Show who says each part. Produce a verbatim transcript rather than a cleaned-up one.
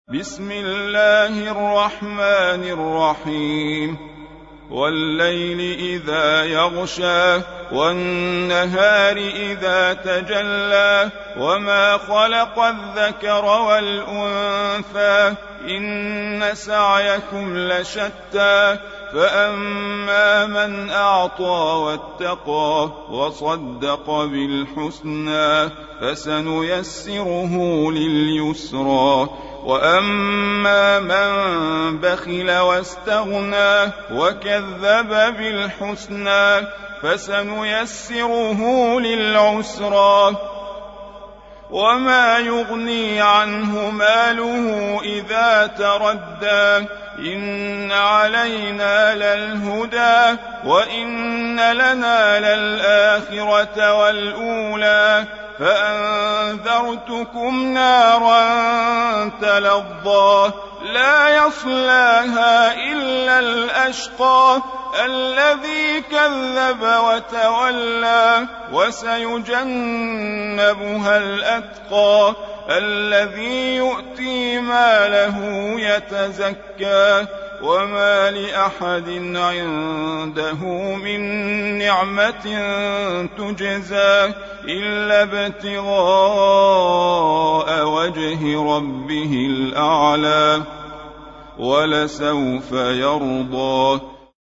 Speaker 1: بسم الله الرحمن الرحيم والليل إذا يغشى والنهار إذا تجلى وما خلق الذكر والأنثى إن سعيكم لشتى فأما من أعطى واتقى وصدق بالحسنى فسنيسره لليسرى وأما من بخل واستغنى وكذب بالحسنى فسنيسره للعسرى وما يغني عنه ماله إذا تردى إن علينا للهدى وإن لنا للآخرة والأولى فأنذرتكم نارا تلظى لا يصلاها إلا الأشقى الذي كذب وتولى وسيجنبها الأتقى الذي يؤتي ماله يتزكى وما لأحد عنده من نعمة تجزى إلا ابتغاء وجه ربه الأعلى ولسوف يرضى.